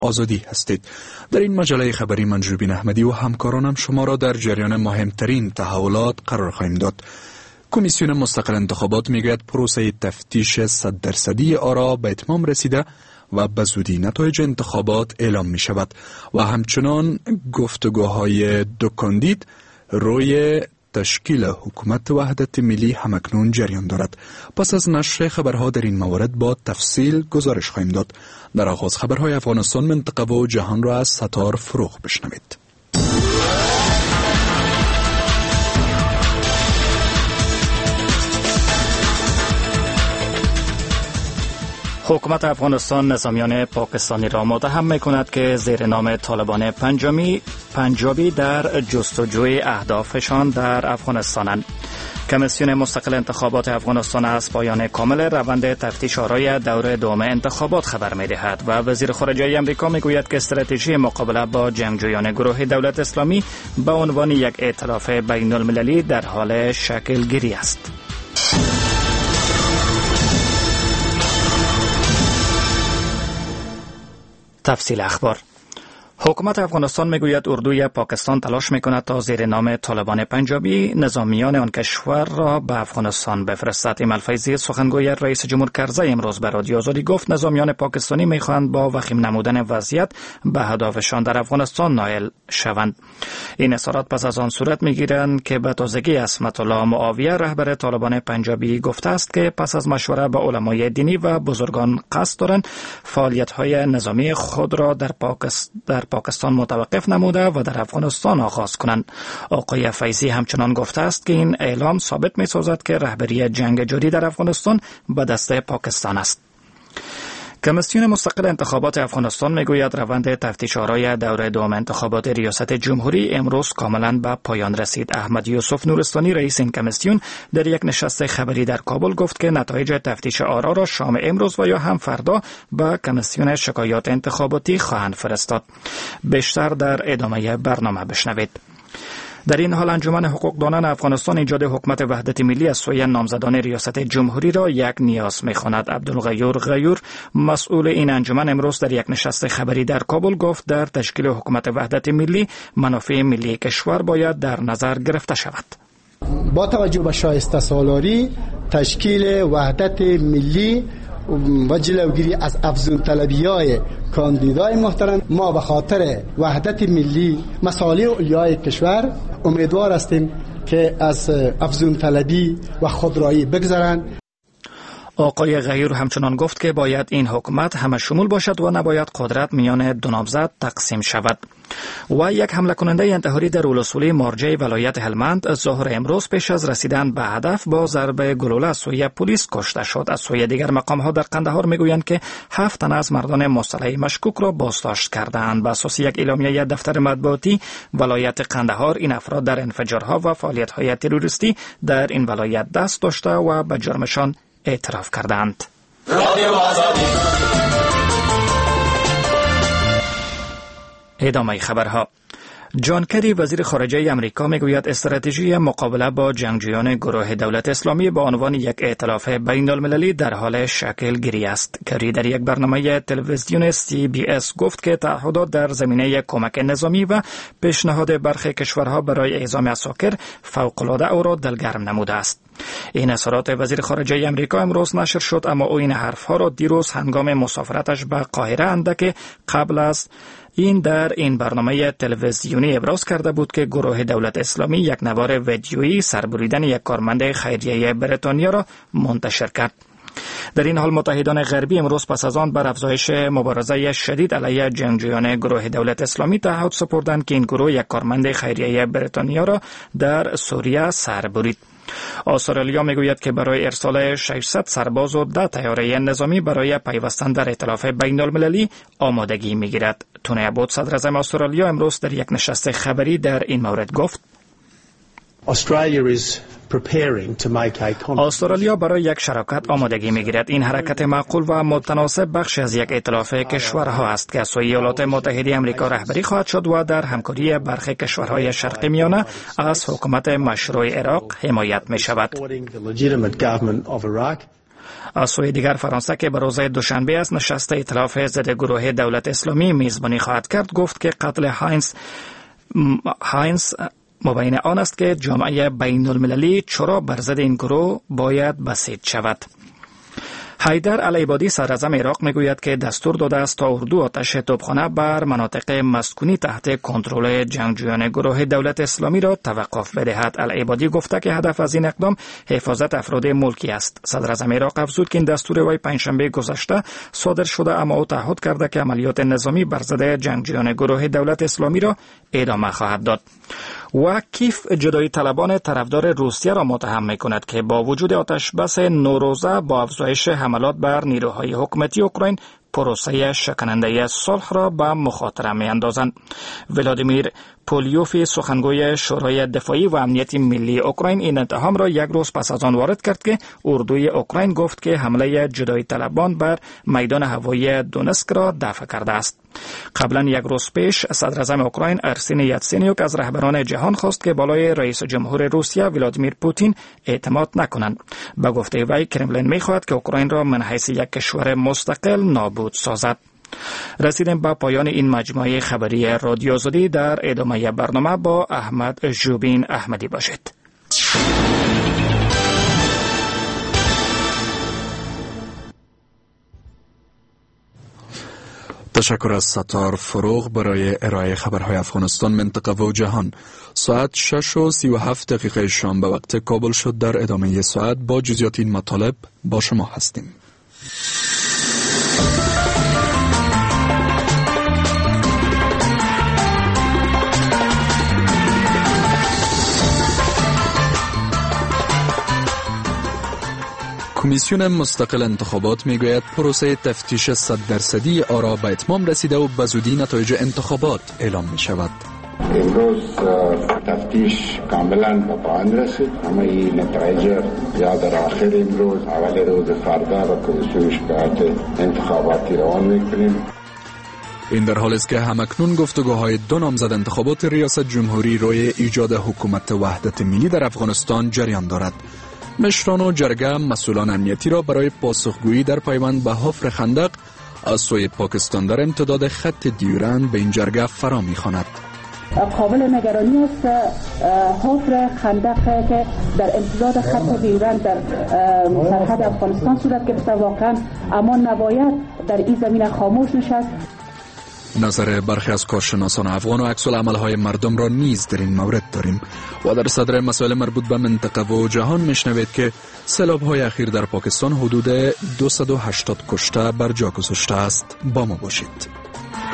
آزادی هستید. در این مجله خبری من جوبین احمدی و همکارانم شما را در جریان مهمترین تحولات قرار خواهیم داد. کمیسیون مستقل انتخابات میگوید پروسه تفتیش 100% آرا به اتمام رسیده و به زودی نتایج انتخابات اعلام می شود و همچنان گفتگوهای دو کاندید روی تشکیل حکومت وحدت ملی همکنون جریان دارد. پس از نشر خبرها در این مورد با تفصیل گزارش خواهیم داد. در آغاز خبرهای افغانستان، منطقه و جهان را از ستار فروغ بشنوید. حکومت افغانستان نظامیان پاکستانی را متهم می‌کند که زیر نام طالبان پنجابی در جستجوی اهدافشان در افغانستانند. کمیسیون مستقل انتخابات افغانستان از پایان کامل روند تفتیش آرای دور دوم انتخابات خبر می‌دهد و وزیر خارجه آمریکا می‌گوید که استراتژی مقابله با جنگجویان گروه دولت اسلامی به عنوان یک ائتلاف بین‌المللی در حال شکل گیری است. تفصیل اخبار. حکومت افغانستان میگوید اردوی پاکستان تلاش میکند تا زیر نام طالبان پنجابی نظامیان آن کشور را به افغانستان بفرستد. ایمل فیضی سخنگوی رئیس جمهور کرزی امروز به رادیو آزادی گفت نظامیان پاکستانی میخواهند با وخیم نمودن وضعیت به هدفشان در افغانستان نائل شوند. این اظهارات پس از آن صورت میگیرند که به تازگی عصمت الله معاویه رهبر طالبان پنجابی گفته است که پس از مشوره با علمای دینی و بزرگان قصد دارند فعالیت‌های نظامی خود را در پاکستان متوقف نموده و در افغانستان آغاز کنند. آقای فیضی همچنان گفته است که این اعلام ثابت می سازد که رهبری جنگ جاری در افغانستان به دست پاکستان است. کمیسیون مستقل انتخابات افغانستان میگوید روند تفتیش آرای دور دوم انتخابات ریاست جمهوری امروز کاملا به پایان رسید. احمد یوسف نورستانی رئیس این کمیسیون در یک نشست خبری در کابل گفت که نتایج تفتیش آرا را شام امروز و یا هم فردا به کمیسیون شکایات انتخاباتی خواهند فرستاد. بیشتر در ادامه برنامه بشنوید. در این حال انجمن حقوقدانان افغانستان ایجاد حکومت وحدت ملی از سوی نامزدان ریاست جمهوری را یک نیاز می‌خواند. عبدالغیور غیور مسئول این انجمن امروز در یک نشست خبری در کابل گفت در تشکیل حکومت وحدت ملی منافع ملی کشور باید در نظر گرفته شود. با توجه به شایسته سالاری تشکیل وحدت ملی و جلوگیری از افزون طلبی‌های کاندیدای محترم، ما به خاطر وحدت ملی مصالح علیای کشور امیدوار هستیم که از افزون طلبی و خودرایی بگذرند. آقای غیور همچنان گفت که باید این حکومت همه شمول باشد و نباید قدرت میان دو نامزد تقسیم شود. و یک حمله کننده انتحاری در اولسولی مارجه ولایت هلمند ظهر امروز پیش از رسیدن به هدف با ضربه گلوله از سوی پلیس کشته شد. از سوی دیگر مقام‌ها در قندهار میگویند که 7 تن از مردان مسلح مشکوک را بازداشت کردند. بر اساس یک اعلامیه دفتر مطبوعاتی ولایت قندهار این افراد در انفجارها و فعالیت‌های تروریستی در این ولایت دست داشته و به جرمشان اعتراف کردند. ادامه خبرها. جان کری وزیر خارجه آمریکا میگوید استراتژی مقابله با جنگجویان گروه دولت اسلامی به عنوان یک ائتلاف بین‌المللی در حال شکل گیری است. کری در یک برنامه تلویزیون CBS گفت که تعهدات در زمینه کمک نظامی و پیشنهاد برخی کشورها برای اعزام اساکر فوق‌العاده او را دلگرم نموده است. این اظهارات وزیر خارجه آمریکا امروز نشر شد، اما او این حرفها را دیروز هنگام مسافرتش به قاهره اندک قبل از این در این برنامه تلویزیونی ابراز کرده بود که گروه دولت اسلامی یک نوار ویدیویی سربریدن یک کارمند خیریه بریتانیا را منتشر کرد. در این حال متحدان غربی امروز پس از آن بر افزایش مبارزه شدید علیه جنگجویان گروه دولت اسلامی تعهد سپردند که این گروه یک کارمند خیریه بریتانیا را در سوریه سربرید. استرالیا میگوید که برای ارسال 600 سرباز و 10 طیاره نظامی برای پیوستن در ائتلاف بین‌المللی آمادگی میگیرد. تونی ابوت صدر اعظم استرالیا امروز در یک نشست خبری در این مورد گفت استرالیا برای یک شراکت آمادگی میگیرد. این حرکت معقول و متناسب بخشی از یک ائتلاف کشورها است که از سوی ایالات متحده آمریکا رهبری خواهد شد و در همکاری برخی کشورهای شرق میانه از حکومت مشروع عراق حمایت می شود. از سوی دیگر فرانسه که به روز دوشنبه است نشست ائتلاف ضد گروه دولت اسلامی میزبانی خواهد کرد گفت که قتل هاینز مبین آن است که جامعه بین المللی چرا بر ضد این گروه باید بسیج شود. حیدر العبادی صدراعظم عراق میگوید که دستور داده است تا اردو آتش توپخانه بر مناطق مسکونی تحت کنترل جنگجویان گروه دولت اسلامی را توقف بدهد. العبادی گفته که هدف از این اقدام حفاظت افراد ملکی است. صدراعظم عراق افزود که این دستور وی پنجشنبه گذشته صادر شده، اما او تعهد کرده که عملیات نظامی بر ضد جنگجویان گروه دولت اسلامی را ادامه خواهد داد. و کیف جدایی طلبان طرفدار روسیه را متهم می‌کند که با وجود آتش بس نوروزه با افزایش حملات بر نیروهای حکومتی اوکراین پروسه شکننده صلح را به مخاطره می‌اندازند. ولادیمیر پولیوف سخنگوی شورای دفاعی و امنیتی ملی اوکراین این اتهام را یک روز پس از آن وارد کرد که اردوی اوکراین گفت که حمله جدایی طلبان بر میدان هوایی دونسک را دفع کرده است. قبلا یک روز پیش صدراعظم اوکراین ارسین یاتسینیوک از رهبران جهان خواست که بالای رئیس جمهور روسیه ولادیمیر پوتین اعتماد نکنند. به گفته وی کرملین می‌خواهد که اوکراین را من حیث یک کشور مستقل نابود سازد. رسیدیم به پایان این مجموعه خبری رادیو آزادی. در ادامه برنامه با احمد ژوبین احمدی باشید. تشکر از ستار فروغ برای ارائه خبرهای افغانستان، منطقه و جهان. ساعت 6:37 شام به وقت کابل شد. در ادامه ساعت با جزئیات این مطالب با شما هستیم. کمیسیون مستقل انتخابات میگوید پروسه تفتیش 100% آرا به اتمام رسیده و به زودی نتایج انتخابات اعلام می شود. امروز تفتیش کاملا به پایان رسید. همه این نتایج یا در آخر امروز اول روز فردا به کمیسیون شکایت انتخاباتی روان میکنیم. این در حالی است که همکنون گفتگوهای دو نامزد انتخابات ریاست جمهوری روی ایجاد حکومت وحدت ملی در افغانستان جریان دارد. مشران و جرگه مسئولان امنیتی را برای پاسخگویی در پیوند به حفر خندق از سوی پاکستان در امتداد خط دیورند به این جرگه فرا می‌خواند. قابل نگرانی است حفر خندق که در امتداد خط دیورند در سرحد افغانستان صورت گرفته، واقعا اما نباید در این زمینه خاموش نشست. نظر برخی از کارشناسان افغان و عکس‌العمل‌های مردم را نیز در این مورد داریم و در صدر مسائل مربوط به منطقه و جهان میشنوید که سیلاب‌های اخیر در پاکستان حدود 280 کشته بر جا گذاشته است. با ما باشید.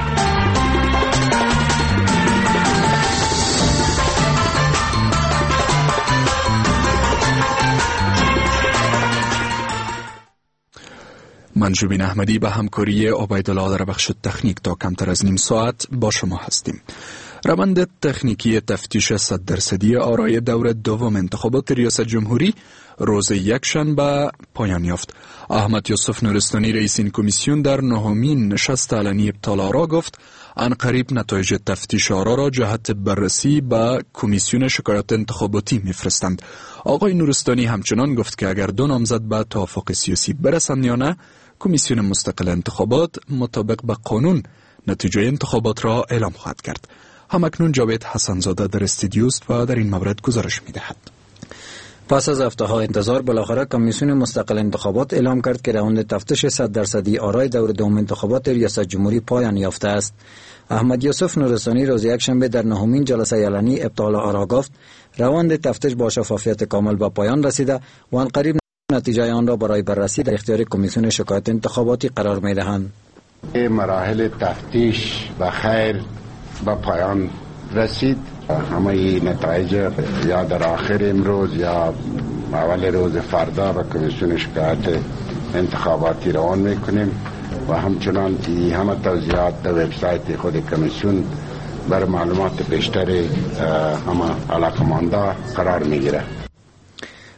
من ژوبین احمدی به همکاری عبیدالله در بخش تکنیک تا کمتر از نیم ساعت با شما هستیم. روند تکنیکی تفتیش 100% آرای دور دوم انتخابات ریاست جمهوری روز یکشنبه پایان یافت. احمد یوسف نورستانی رئیس این کمیسیون در نهمین نشست علنی ابطال آرا گفت عنقریب نتایج تفتیش آرا را جهت بررسی به کمیسیون شکایات انتخاباتی میفرستند. آقای نورستانی همچنان گفت که اگر دو نامزد به توافق سیاسی برسند یا نه، کمیسیون مستقل انتخابات مطابق به قانون نتیجه انتخابات را اعلام خواهد کرد. همکنون جاوید حسنزاده در استودیو است و در این مورد گزارش می‌دهد. پس از هفته‌ها انتظار بالاخره کمیسیون مستقل انتخابات اعلام کرد که راند تفتیش 100% آرای دور دوم انتخابات ریاست جمهوری پایان یافته است. احمد یوسف نورستانی روز یکشنبه در نهمین جلسه علنی ابطال آرا گفت روند تفتیش با شفافیت کامل به پایان رسیده و عنقریب نتیجه آن را برای بررسی در اختیار کمیسیون شکایات انتخاباتی قرار می‌دهند. مراحل تفتیش به خیر به پایان رسید. همه نتایج یا در آخر امروز یا اول روز فردا به کمیسیون شکایت انتخاباتی روان میکنیم و همچنان همه توضیحات در وبسایت خود کمیسیون بر معلومات بیشتر همه علاقمانده قرار میگیره.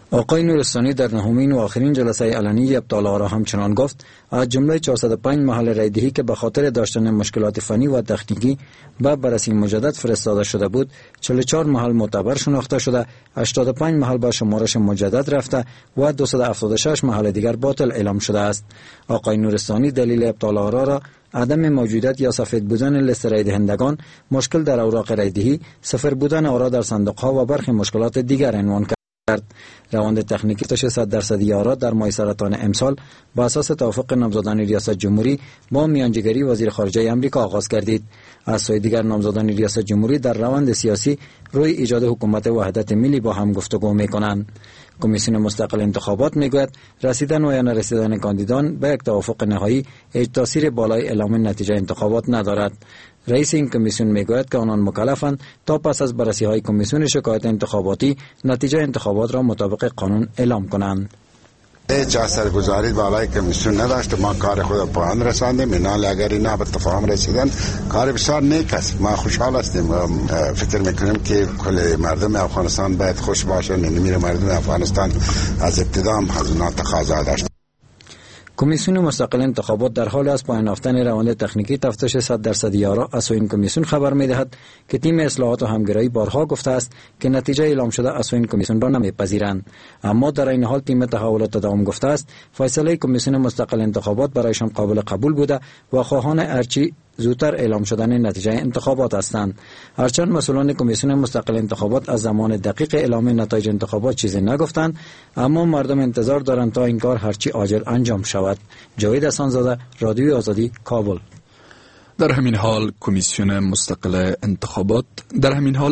آقای نورستانی در نهمین و آخرین جلسه علنی ابطال آرا همچنان گفت از جمله 405 محل رایدهی که به خاطر داشتن مشکلات فنی و تکنیکی به بررسی مجدد فرستاده شده بود، 44 محل معتبر شناخته شده، 85 محل به شمارش مجدد رفته و 276 محل دیگر باطل اعلام شده است. آقای نورستانی دلیل ابطال آرا را عدم موجودیت یا سفید بودن لیست رای دهندگان، مشکل در اوراق رایدهی، صفر بودن آرا در صندوق‌ها و برخی مشکلات دیگر عنوان کرد. روند تکنیکی تفتیش 100% آرا در ماه سرطان امسال با اساس توافق نامزدان ریاست جمهوری با میانجیگری وزیر خارجه آمریکا آغاز گردید. از سوی دیگر نامزدان ریاست جمهوری در روند سیاسی روی ایجاد حکومت وحدت ملی با هم گفتگو می‌کنند. کمیسیون مستقل انتخابات میگوید رسیدن و یا نرسیدن کاندیدان به یک توافق نهایی هیچ تاثیر بالای اعلام نتیجه انتخابات ندارد. رئیس این کمیسیون میگوید که آنان مکلفند تا پس از بررسی های کمیسیون شکایت انتخاباتی نتیجه انتخابات را مطابق قانون اعلام کنند. هیچ اثرگذاری بالای کمیسیون نداشت. ما کار خود پایان رساندیم. اینا اگر اینا به تفاهم رسیدن کار بسیار نیک است. ما خوشحال هستیم. فکر میکنیم که کل مردم افغانستان باید خوش باشند. نمیره مردم افغانستان از ابتدا هم از اونا تقاضا داشت. کمیسیون مستقل انتخابات در حال از پایان یافتن روند تکنیکی تفتیش 100% آرا از سوی این کمیسیون خبر می‌دهد که تیم اصلاحات و همگرایی بارها گفته است که نتیجه اعلام شده از سوی این کمیسیون را نمی‌پذیرند. اما در این حال تیم تحولات تداوم گفته است فیصله کمیسیون مستقل انتخابات برایشان قابل قبول بوده و خواهان هرچی زودتر اعلام شدن نتیجه انتخابات هستند. هرچند مسئولان کمیسیون مستقل انتخابات از زمان دقیق اعلام نتایج انتخابات چیزی نگفتند، اما مردم انتظار دارند تا این کار هرچی عاجل انجام شود. جاوید حسن‌زاده، رادیوی آزادی، کابل. در همین حال کمیسیون مستقل انتخابات در همین حال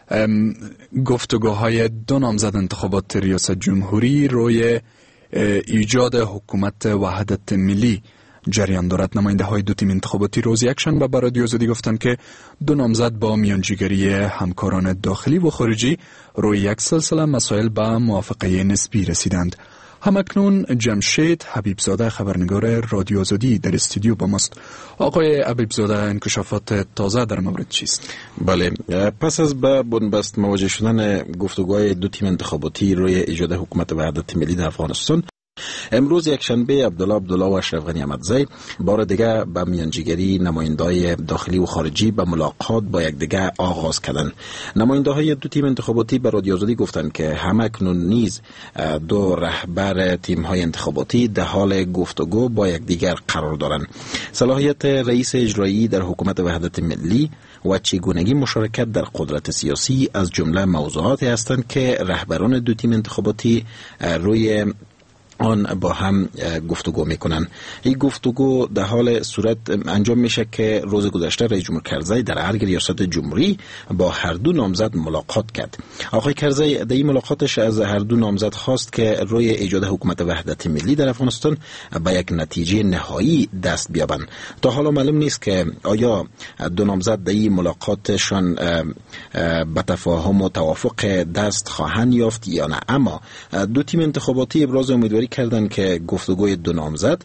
گفتگوهای دو نامزد انتخابات ریاست جمهوری روی ایجاد حکومت وحدت ملی جریان دارد. نماینده های دو تیم انتخاباتی روز یکشنبه به رادیو آزادی گفتند که دو نامزد با میانجیگری همکاران داخلی و خارجی روی یک سلسله مسائل به موافقه نسبی رسیدند. همکنون جمشید حبیبزاده خبرنگار رادیو آزادی در استودیو با ماست. آقای حبیبزاده، انکشافات تازه در مورد چیست؟ بله، پس از به بنبست مواجه شدن گفتگوهای دو تیم انتخاباتی روی ایجاد حکومت وحدت ملی در افغانستان، امروز یکشنبه عبدالله و اشرف غنی احمدزی بار دیگه به میانجیگری نماینده‌های داخلی و خارجی به ملاقات با یکدیگر آغاز کردند. نماینده‌های دو تیم انتخاباتی به رادیو آزادی گفتند که همکنون نیز دو رهبر تیم‌های انتخاباتی در حال گفتگو با یکدیگر قرار دارند. صلاحیت رئیس اجرایی در حکومت وحدت ملی و چگونگی مشارکت در قدرت سیاسی از جمله موضوعاتی هستند که رهبران دو تیم انتخاباتی روی آن با هم گفتگو میکنن. این گفتگو در حال صورت انجام میشه که روز گذشته رئیس جمهور کرزی در ارگ ریاست جمهوری با هر دو نامزد ملاقات کرد. آقای کرزی در این ملاقاتش از هر دو نامزد خواست که روی ایجاد حکومت وحدت ملی در افغانستان به یک نتیجه نهایی دست بیابند. تا حالا معلوم نیست که آیا دو نامزد در این ملاقاتشان به تفاهم و توافق دست خواهند یافت یا نه، اما دو تیم انتخاباتی ابراز امیدواری کردند که گفتگوی دو نامزد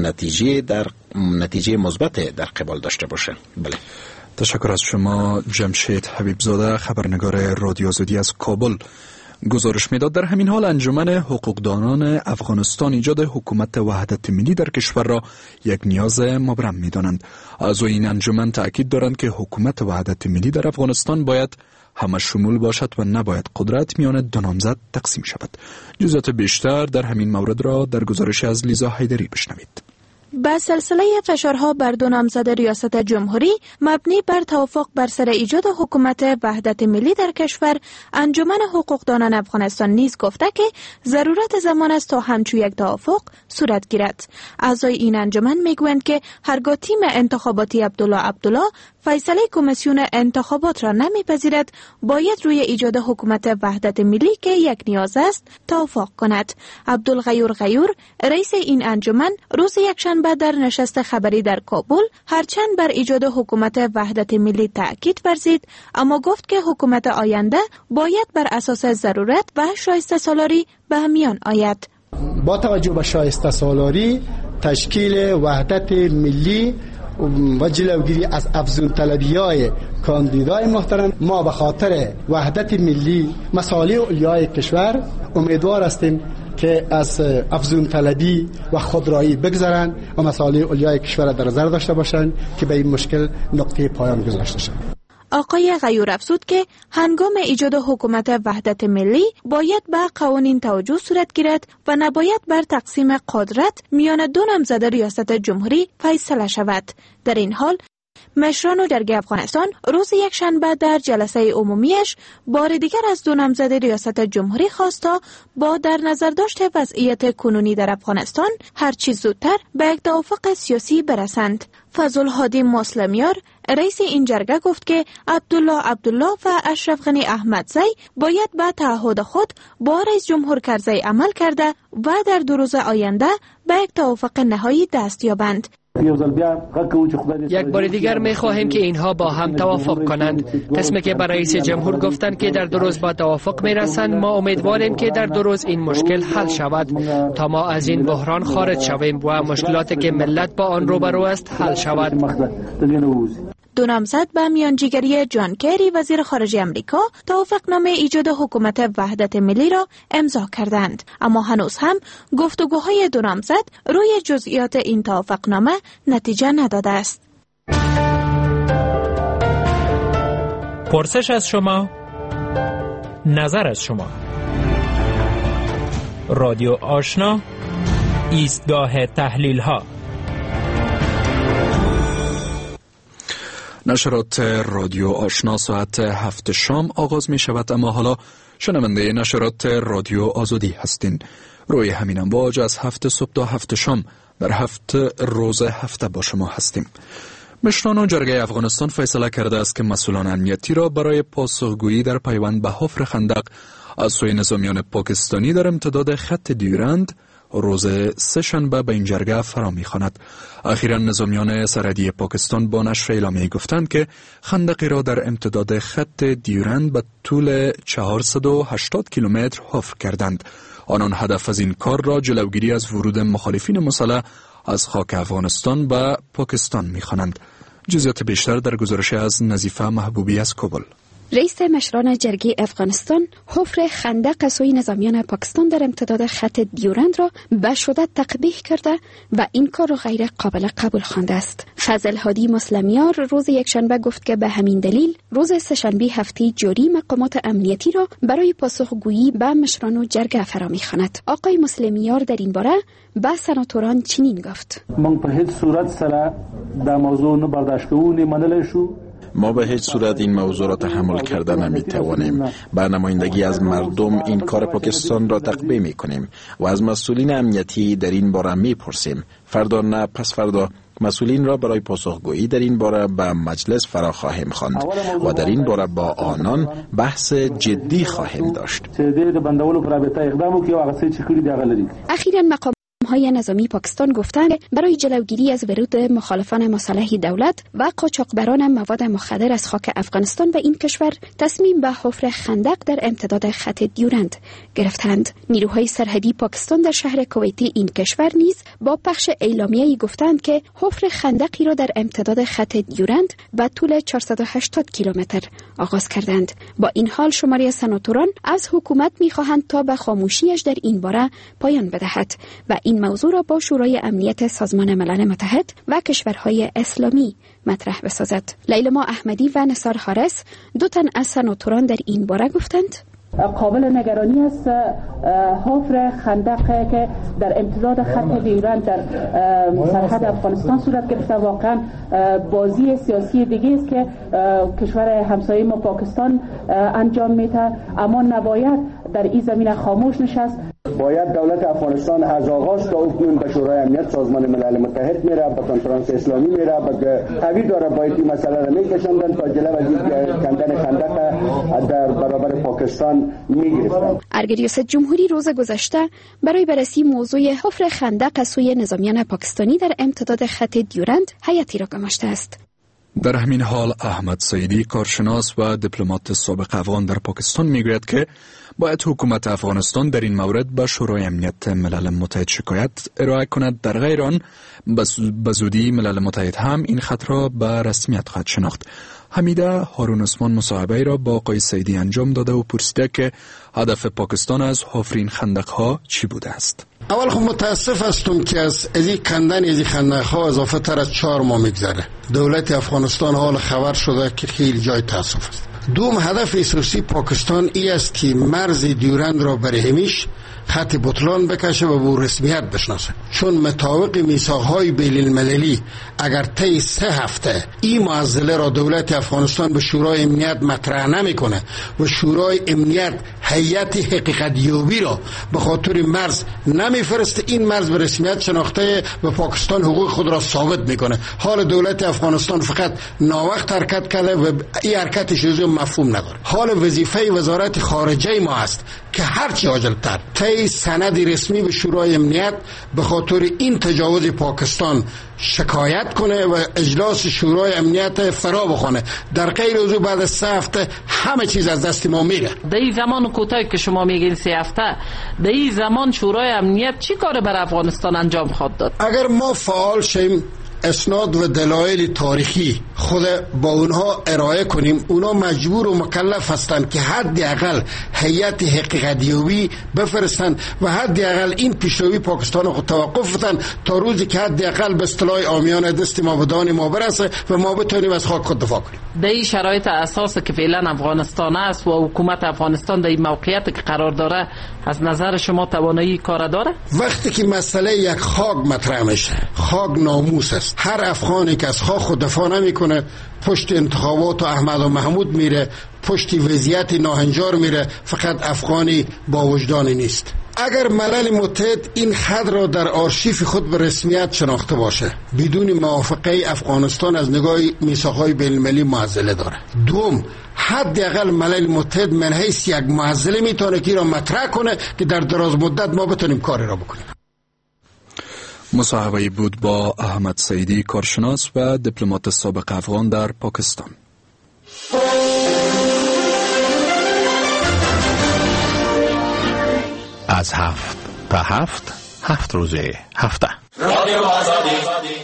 نتیجه مثبت در قبال داشته باشه. بله. تشکر از شما جمشید حبیبزاده، خبرنگار رادیو آزادی از کابل. گزارش میداد در همین حال انجمن حقوقدانان افغانستان ایجاد حکومت وحدت ملی در کشور را یک نیاز مبرم میدانند. اعضای این انجمن تاکید دارند که حکومت وحدت ملی در افغانستان باید همه شمول باشد و نباید قدرت میان دو نامزد تقسیم شود. جزئیات بیشتر در همین مورد را در گزارش از لیزا حیدری بشنوید. با سلسله فشارها بر دو نامزد ریاست جمهوری مبنی بر توافق بر سر ایجاد حکومت وحدت ملی در کشور، انجمن حقوقدانان افغانستان نیز گفته که ضرورت زمان است تا همچون یک توافق صورت گیرد. اعضای این انجمن میگویند که هرگاه تیم انتخاباتی عبدالله فیصله کمیسیون انتخابات را نمیپذیرد، باید روی ایجاد حکومت وحدت ملی که یک نیاز است توافق کند. عبدالغیور غیور، رئیس این انجمن، روز یکشنبه در نشست خبری در کابل هرچند بر ایجاد حکومت وحدت ملی تاکید ورزید، اما گفت که حکومت آینده باید بر اساس ضرورت و شایسته سالاری به میان آید. با توجه به شایسته سالاری، تشکیل وحدت ملی و جلوگیری از افزون طلبیای کاندیدای محترم ما به خاطر وحدت ملی مصالح علیای کشور امیدوار هستیم که از افزون طلبی و خودرایی بگذرند و مصالح علیای کشور در نظر داشته باشند که به این مشکل نقطه پایان گذاشته شد. آقای غیور افزود که هنگام ایجاد حکومت وحدت ملی باید به قوانین توجه صورت گیرد و نباید بر تقسیم قدرت میان دو نامزد ریاست جمهوری فیصله شود. در این حال مشران جرگه افغانستان روز یکشنبه در جلسه عمومیش بار دیگر از دو نامزد ریاست جمهوری خواست تا با در نظر داشت وضعیت کنونی در افغانستان هر چیز زودتر به یک توافق سیاسی برسند. فضل‌الهادی مسلمیار رئیس این جرگه گفت که عبدالله و اشرف غنی احمدزی باید به تعهد خود با رئیس جمهور کرزی عمل کرده و در 2 روز آینده به یک توافق نهایی دست یابند. یک بار دیگر می خواهیم که اینها با هم توافق کنند. قسمی که برای رئیس جمهور گفتند که در 2 روز با توافق می رسند، ما امیدواریم که در 2 روز این مشکل حل شود تا ما از این بحران خارج شویم و مشکلاتی که ملت با آن روبرو است حل شود. دو نامزد به میانجیگری جان کری وزیر خارجه امریکا توافقنامه ایجاد حکومت وحدت ملی را امضا کردند، اما هنوز هم گفتگوهای دو نامزد روی جزئیات این توافقنامه نتیجه نداده است. پرسش از شما، نظر از شما. رادیو آشنا، ایستگاه تحلیل ها. نشرات رادیو آشنا ساعت 7 شام آغاز می شود، اما حالا شنونده نشرات رادیو آزادی هستین. روی همین امواج از 7 صبح تا 7 شام در 7 روز هفته با شما هستیم. مشران جرگه افغانستان فیصله کرده است که مسئولان امنیتی را برای پاسخگویی در پیوند به حفر خندق از سوی نظامیان پاکستانی در امتداد خط دیورند روز سه‌شنبه به این جرگه فرا می‌خواند. اخیراً نظامیان سرحدی پاکستان با نشر اعلامیه گفتند که خندقی را در امتداد خط دیورند به طول 480 کیلومتر حفر کردند. آنان هدف از این کار را جلوگیری از ورود مخالفین مسلح از خاک افغانستان به پاکستان می‌خوانند. جزئیات بیشتر در گزارش از نظیفه محبوبی از کابل. رئیس مشران جرگه افغانستان حفر خندق سوی نظامیان پاکستان در امتداد خط دیورند را به شدت تقبیح کرده و این کار را غیر قابل قبول خوانده است. فضل‌الهادی مسلمیار روز یکشنبه گفت که به همین دلیل روز سه‌شنبه هفته جاری مقامات امنیتی را برای پاسخگویی به مشران جرگه فرا می‌خواند. آقای مسلمیار در این باره به سناتوران چنین گفت: من په هیڅ صورت سره دا موضوع نه برداشت کوو نه منلی شو. ما به هیچ صورت این موضوع را تحمل کرده نمیتوانیم. با نمایندگی از مردم این کار پاکستان را تقبیح میکنیم و از مسئولین امنیتی در این باره میپرسیم. فردا نه پس فردا مسئولین را برای پاسخگویی در این باره به مجلس فرا خواهیم خواند و در این باره با آنان بحث جدی خواهیم داشت. اخیراً مقام های نظامی پاکستان گفتند برای جلوگیری از ورود مخالفان مسلح دولت و قاچاقبران مواد مخدر از خاک افغانستان به این کشور تصمیم به حفر خندق در امتداد خط دیورند گرفتند. نیروهای سرحدی پاکستان در شهر کویتی این کشور نیز با پخش اعلامیه‌ای گفتند که حفر خندقی را در امتداد خط دیورند به طول 480 کیلومتر آغاز کردند. با این حال شماری سناتوران از حکومت می‌خواهند تا به خاموشیش در این باره پایان بدهد و این موضوع را با شورای امنیت سازمان ملل متحد و کشورهای اسلامی مطرح بسازد. لیلما احمدی و نثار حارس دو تن از سناتوران در این باره گفتند: قابل نگرانی است حفر خندق که در امتداد خط دیورند در سرحد افغانستان صورت گرفته واقعا بازی سیاسی دیگه است که کشور همسایه ما پاکستان انجام میده، اما نباید در این زمینه خاموش نشست. باید دولت افغانستان از آغاز تا اکنون به شورای امنیت سازمان ملل متحد میره، به کنفرانس اسلامی میره، به قوی داره باید این مسئله را میکشندن تا جلو از این کندن خندق در برابر پاکستان میگرفتن. ارگریاست جمهوری روز گذشته برای بررسی موضوع حفر خندق از سوی نظامیان پاکستانی در امتداد خط دیورند هیئتی را گماشته است. در همین حال احمد سعیدی کارشناس و دیپلمات سابق افغان در پاکستان میگوید که باید حکومت افغانستان در این مورد به شورای امنیت ملل متحد شکایت ارائه کند. در غیر آن به زودی ملل متحد هم این خط را به رسمیت خواهد شناخت. حمیده هارون عثمان مصاحبه را با آقای سعیدی انجام داده و پرسیده که هدف پاکستان از حفر خندق‌ها چی بوده است. اول خب متاسف هستم که از این کندن از خندق‌ها اضافه تر از 4 ماه میگذره. دولت افغانستان حال خبر شده که خیلی جای تاسف است. دوم هدف اساسی پاکستان ای است که مرز دیورند را برای همیشه خط بطلان بکشه و به رسمیت بشناسه، چون مطابق میثاق‌های بین‌المللی اگر طی 3 هفته این معضله را دولت افغانستان به شورای امنیت مطرح نمیکنه و شورای امنیت هیئت حقیقت یابی را به خاطر مرز نمیفرسته، این مرز به رسمیت شناخته و پاکستان حقوق خود را ثابت میکنه. حال دولت افغانستان فقط ناوقت حرکت کرده و این حرکتش مفهوم نداره. حال وظیفه وزارت خارجه ما است که هرچی عاجل‌تر طی سند رسمی به شورای امنیت به خاطر این تجاوز پاکستان شکایت کنه و اجلاس شورای امنیت فرا بخونه. در غیر از بعد از 3 هفته همه چیز از دست ما میره. در این زمان کوتاهی که شما میگین 3 هفته، در این زمان شورای امنیت چی کار بر افغانستان انجام خواهد داد؟ اگر ما فعال شیم، اسناد و دلایل تاریخی خود با اونها ارائه کنیم، اونا مجبور و مکلف هستند که حداقل هیئت حقیقت یابی بفرستند و حداقل این پیشروی پاکستان رو توقف بدن تا روزی که حداقل به اصطلاح عامیانه دست ما به دان ما برسه و ما بتونیم از خاک خود دفاع کنیم. در این شرایط اساس که فعلا افغانستان است و حکومت افغانستان در این موقعیت که قرار داره، از نظر شما توانایی کار داره؟ وقتی که مسئله یک خاک مطرح میشه، خاک ناموس است. هر افغانی که از خاک خود دفاع نمیکنه پشت انتخابات و احمد و محمود میره، پشت وضعیت ناهنجار میره، فقط افغانی با وجدانی نیست. اگر ملل متحد این خط را در آرشیف خود به رسمیت شناخته باشه، بدون موافقه افغانستان از نگاه میثاق‌های بین‌المللی معضله داره. دوم، حداقل ملل متحد من حیث یک معضله میتونه که را مطرح کنه که در دراز مدت ما بتونیم کاری را بکنیم. مصاحبه بود با احمد سعیدی کارشناس و دیپلمات سابق افغان در پاکستان. از 7 تا 7 روز هفته. رادیو آزادی.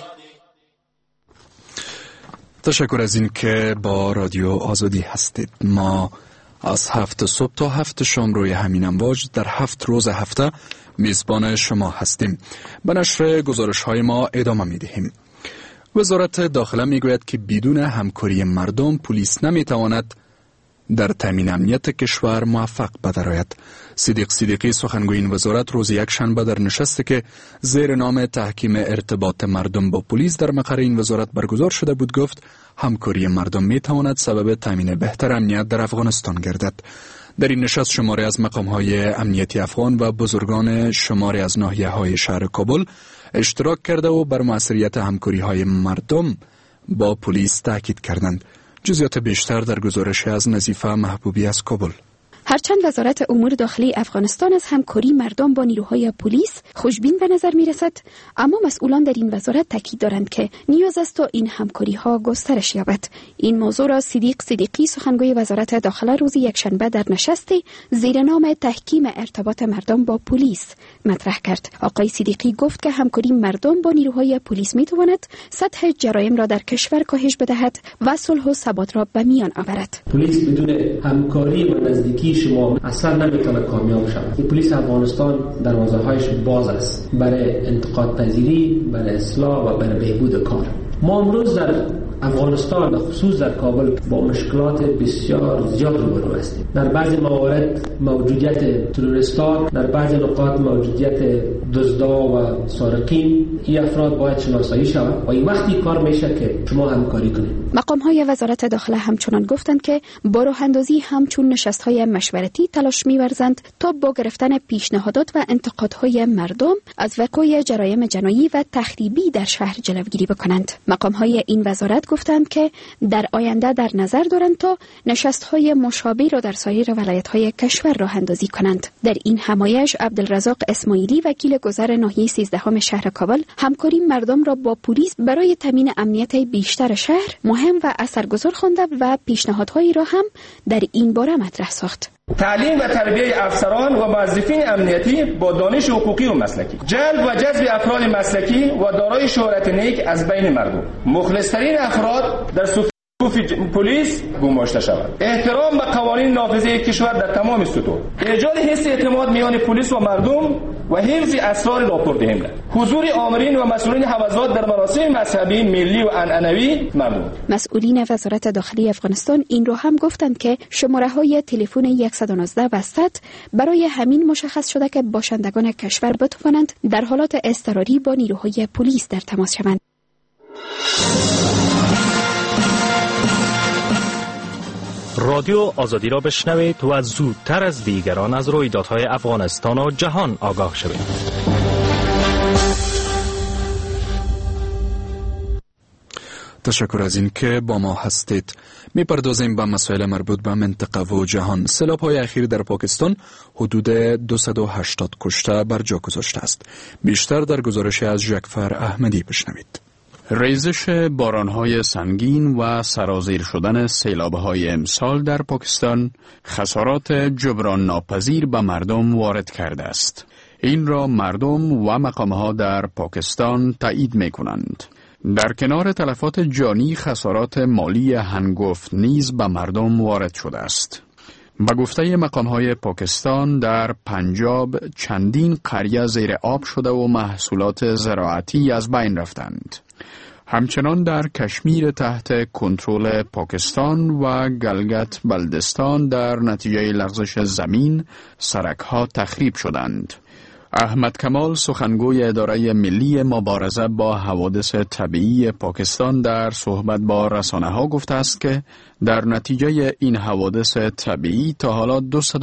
تشکر از این که با رادیو آزادی هستید. ما از 7 صبح تا 7 شام روی همین امواج در 7 روز هفته میزبان شما هستیم. به نشر گزارش های ما ادامه می دهیم. وزارت داخله می گوید که بدون همکاری مردم پلیس نمی تواند در تامین امنیت کشور موفق بدرآید. صدیق صدیقی سخنگوی این وزارت روز یکشنبه در نشستی که زیر نام تحکیم ارتباط مردم با پلیس در مقر این وزارت برگزار شده بود گفت همکاری مردم می تواند سبب تامین بهتر امنیت در افغانستان گردد. در این نشست شماری از مقام‌های امنیتی افغان و بزرگان شماری از ناحیه‌های شهر کابل اشتراک کرده و بر موثریت همکاری‌های مردم با پلیس تاکید کردند. جزئیات بیشتر در گزارش از نظیفه محبوبی از کابل. هرچند وزارت امور داخلی افغانستان از همکاری مردم با نیروهای پلیس خوشبین به نظر می رسد، اما مسئولان در این وزارت تاکید دارند که نیاز است تا این همکاری ها گسترش یابد. این موضوع را صدیق صدیقی سخنگوی وزارت داخله روز یکشنبه در نشستی زیر نام تحکیم ارتباط مردم با پلیس مطرح کرد. آقای صدیقی گفت که همکاری مردم با نیروهای پلیس می تواند سطح جرایم را در کشور کاهش بدهد و صلح و ثبات را به میان آورد. پلیس بدون همکاری و نزدیکی شما اصلا نمیتونه کامیاب شود. پلیس افغانستان دروازه‌هایش باز است برای انتقاد پذیری، برای اصلاح و برای بهبود کار. ما امروز در افغانستان خصوص در کابل با مشکلات بسیار زیاد روبرو هستیم. در بعضی موارد موجودیت تروریستان، در بعضی نقاط موجودیت دزدا و سارقین. این افراد باید شناسایی شود و این وقتی کار میشه که شما همکاری کنید. مقام‌های وزارت داخله همچنان گفتند که با راه اندازی همچون نشست‌های مشورتی تلاش می‌ورزند تا با گرفتن پیشنهادات و انتقادهای مردم از وقوع جرایم جنایی و تخریبی در شهر جلوگیری بکنند. مقام‌های این وزارت گفتند که در آینده در نظر دارند تا نشست‌های مشابه را در سایر ولایت‌های کشور راه اندازی کنند. در این همایش عبدالرزاق اسماعیلی وکیل گذر ناحیه 13 شهر کابل همکاری مردم را با پلیس برای تامین امنیت بیشتر شهر مهم مهم و اثرگذار خوانده و پیشنهادهایی را هم در این باره مطرح ساخت. تعلیم و تربیت افسران و موظفین امنیتی با دانش حقوقی و مسلکی، جلب و جذب افراد مسلکی و دارای شهرت نیک از بین مردم، مخلص‌ترین افراد در صفوف پلیس گماشته شود، احترام به قوانین نافذه کشور در تمام سطوح، ایجاد حس اعتماد میان پلیس و مردم و حفظ اسرار راپوردهنده، حضور آمرین و مسئولین حوزات در مراسم مذهبی، ملی و عنعنوی مردم. مسئولین وزارت داخلی افغانستان این رو هم گفتند که شماره‌های تلفن 119 و 100 برای همین مشخص شده که باشندگان کشور بتوانند در حالات اضطراری با نیروهای پلیس در تماس شوند. رادیو آزادی را بشنوید و زودتر از دیگران از رویدادهای افغانستان و جهان آگاه شوید. تشکر از این که با ما هستید. میپردازیم به مسائل مربوط به منطقه و جهان. سیلاب‌های اخیر در پاکستان حدود 280 کشته بر جا گذاشته است. بیشتر در گزارش از جعفر احمدی بشنوید. ریزش باران‌های سنگین و سرازیر شدن سیلاب‌های امسال در پاکستان خسارات جبران ناپذیر به مردم وارد کرده است. این را مردم و مقام‌ها در پاکستان تایید می‌کنند. در کنار تلفات جانی، خسارات مالی هنگفت نیز به مردم وارد شده است. به گفته مقام‌های پاکستان در پنجاب چندین قریه زیر آب شده و محصولات زراعتی از بین رفتند. همچنان در کشمیر تحت کنترل پاکستان و گلگت بلدستان در نتیجه لغزش زمین سرک‌ها تخریب شدند. احمد کمال سخنگوی اداره ملی مبارزه با حوادث طبیعی پاکستان در صحبت با رسانه‌ها گفته است که در نتیجه این حوادث طبیعی تا حالا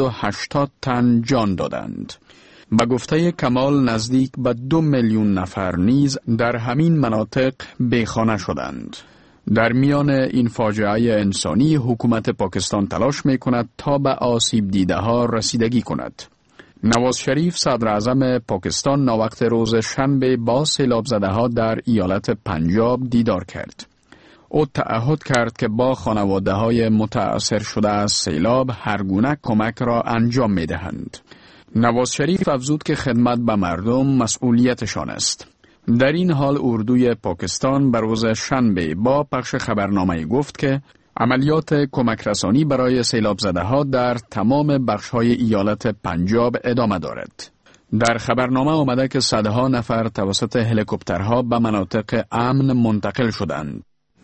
280 تن جان دادند. به گفته کمال نزدیک به 2 میلیون نفر نیز در همین مناطق بیخانه شدند. در میان این فاجعه انسانی حکومت پاکستان تلاش می کند تا به آسیب دیده ها رسیدگی کند. نواز شریف صدر اعظم پاکستان ناوقت روز شنبه با سیلاب زده ها در ایالت پنجاب دیدار کرد. او تعهد کرد که با خانواده های متاثر شده از سیلاب هر گونه کمک را انجام می دهند. نواز شریف افزود که خدمت به مردم مسئولیتشان است. در این حال اردوی پاکستان بر روز شنبه با پخش خبرنامه گفت که عملیات کمک رسانی برای سیلاب زده ها در تمام بخش های ایالت پنجاب ادامه دارد. در خبرنامه آمده که صدها نفر توسط هلیکوپترها به مناطق امن منتقل شدند.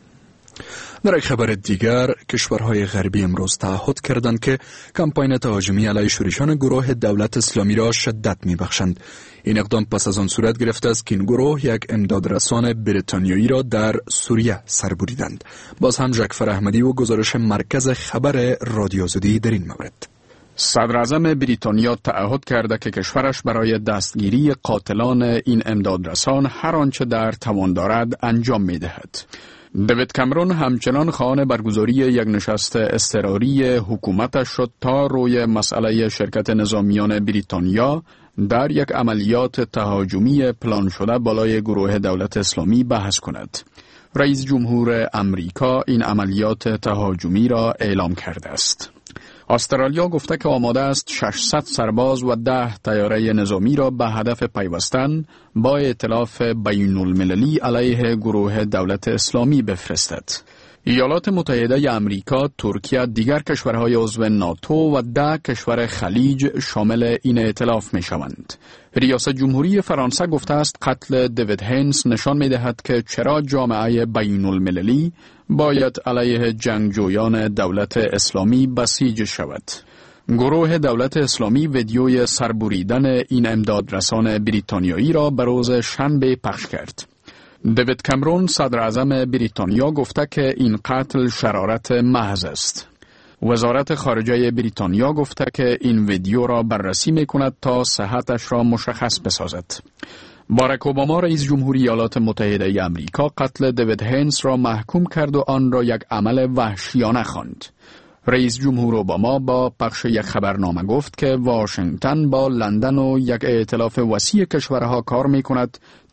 در یک خبر دیگر، کشورهای غربی امروز تعهد کردند که کمپاین تهاجمی علیه شورشان گروه دولت اسلامی را شدت می‌بخشند. این اقدام پس از آن صورت گرفته است که این گروه یک امدادرسان بریتانیایی را در سوریه سربریدند. باز هم جعفر احمدی و گزارش مرکز خبر رادیو آزادی در این مورد. صدر اعظم بریتانیا تعهد کرده که کشورش برای دستگیری قاتلان این امدادرسان هر آنچه در توان دارد انجام می‌دهد. دیوید کامرون همچنان خواهان برگزاری یک نشست اضطراری حکومتش شد تا روی مسئله شرکت نظامیان بریتانیا در یک عملیات تهاجمی پلان شده بالای گروه دولت اسلامی بحث کند. رئیس جمهور امریکا این عملیات تهاجمی را اعلام کرده است. استرالیا گفته که آماده است 600 سرباز و 10 طیاره نظامی را به هدف پیوستن با ائتلاف بین المللی علیه گروه دولت اسلامی بفرستد. ایالات متحده امریکا، ترکیه، دیگر کشورهای عضو ناتو و 10 کشور خلیج شامل این ائتلاف می شوند. ریاست جمهوری فرانسه گفته است قتل دیوید هینز نشان می دهد که چرا جامعه بین المللی باید علیه جنگجویان دولت اسلامی بسیج شود. گروه دولت اسلامی ویدیوی سربریدن این امدادرسان بریتانیایی را به روز شنبه پخش کرد. دیوید کامرون صدر اعظم بریتانیا گفته که این قتل شرارت محض است. وزارت خارجه بریتانیا گفته که این ویدیو را بررسی می کند تا صحتش را مشخص بسازد. باراک اوباما رئیس جمهوری ایالات متحده امریکا قتل دیوید هینز را محکوم کرد و آن را یک عمل وحشیانه خواند. رئیس جمهور اوباما با پخش یک خبرنامه گفت که واشنگتن با لندن و یک ائتلاف وسیع کشورها کار می کند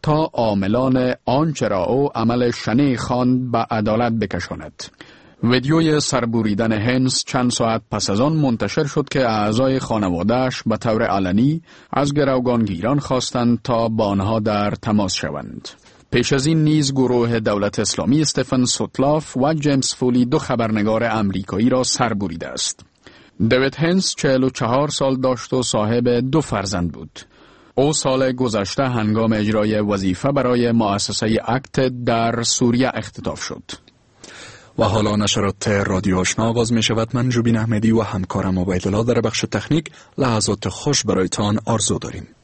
تا عاملان آنچه را او عمل شنیع خواند به عدالت بکشاند. ویدیوی سربریدن هنس چند ساعت پس از آن منتشر شد که اعضای خانواده‌اش به طور علنی از گروگانگیران خواستند تا با آنها در تماس شوند. پیش از این نیز گروه دولت اسلامی استفن سوتلاف و جیمز فولی 2 خبرنگار امریکایی را سربریده است. دیوید هنس 44 سال داشت و صاحب 2 فرزند بود. او سال گذشته هنگام اجرای وظیفه برای مؤسسه اکت در سوریه اختطاف شد. و حالا نشرات رادیو آشنا آغاز می شود. من جوبین احمدی و همکارم عبیدالله در بخش تکنیک لحظات خوش برایتان آرزو داریم.